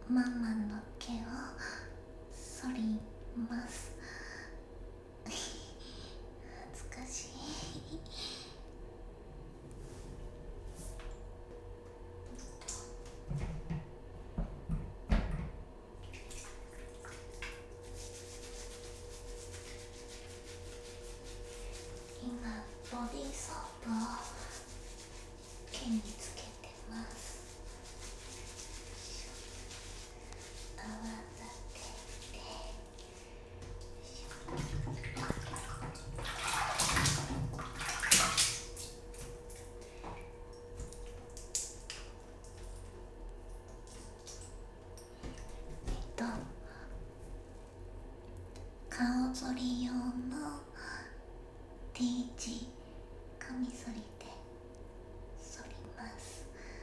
ママの毛を剃ります。恥ずかしい。今ボディーソープを毛につけてます。泡立てて、顔剃り用の T 字カミソリで剃ります。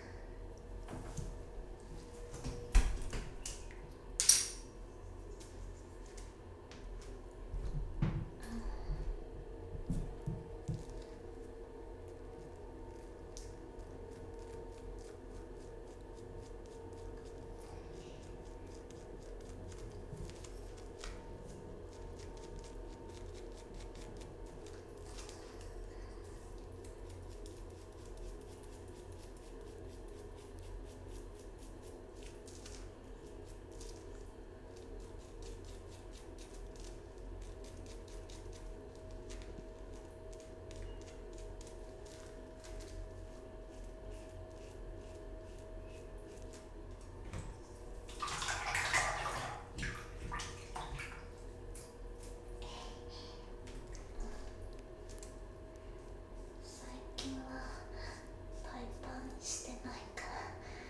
最近はパイパンしてないから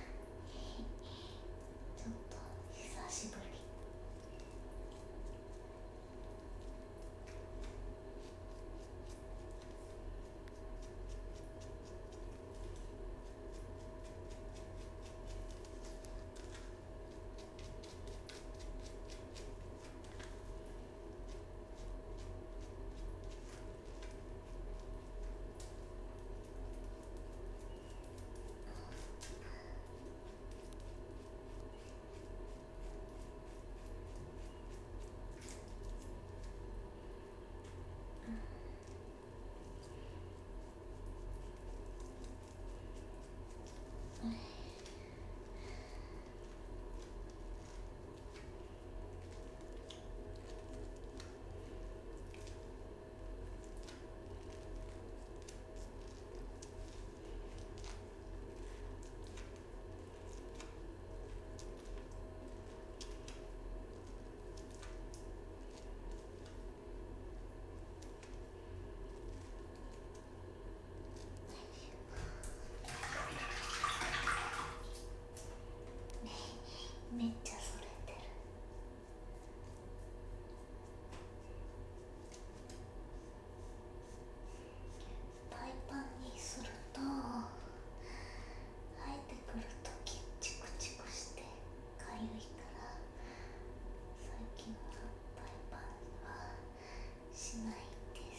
ちょっと久しぶり。めっちゃそれてる。パイパンにすると生えてくるときチクチクしてかゆいから最近はパイパンはしないです。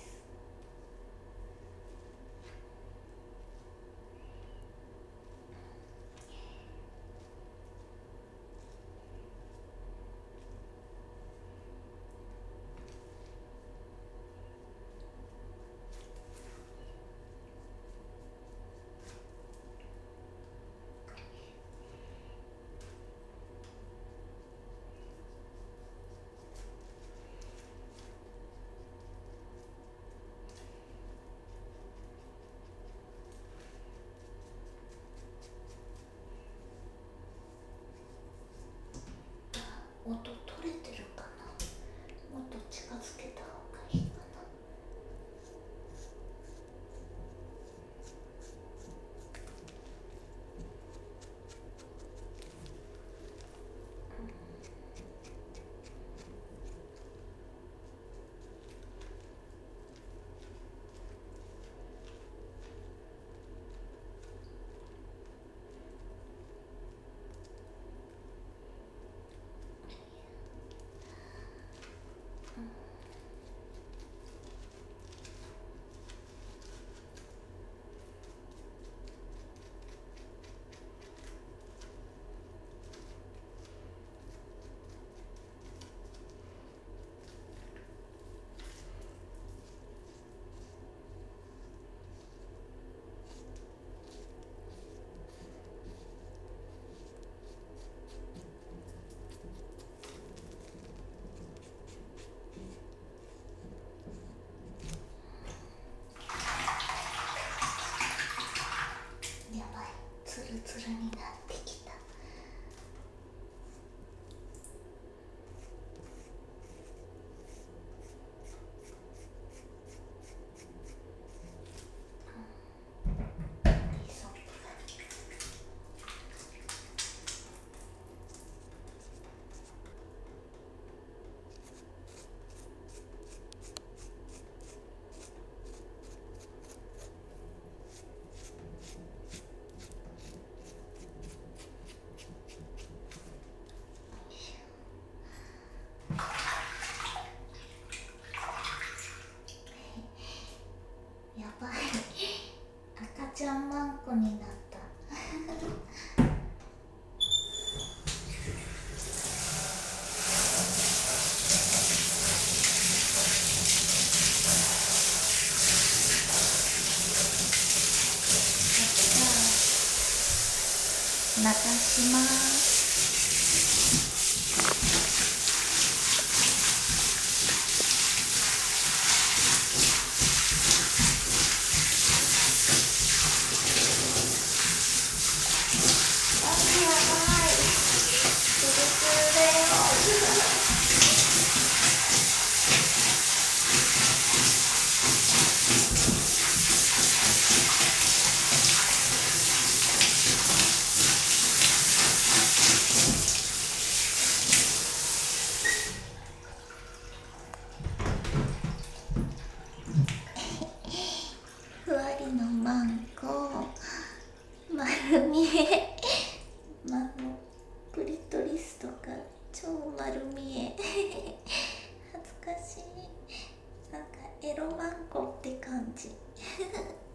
音取れてるかな。もっと近づけた方がいいかな。 します。あ、やばい。ツルツルだよ。ふわりのマンコ丸見えクリトリスとか超丸見え恥ずかしい。なんかエロマンコって感じ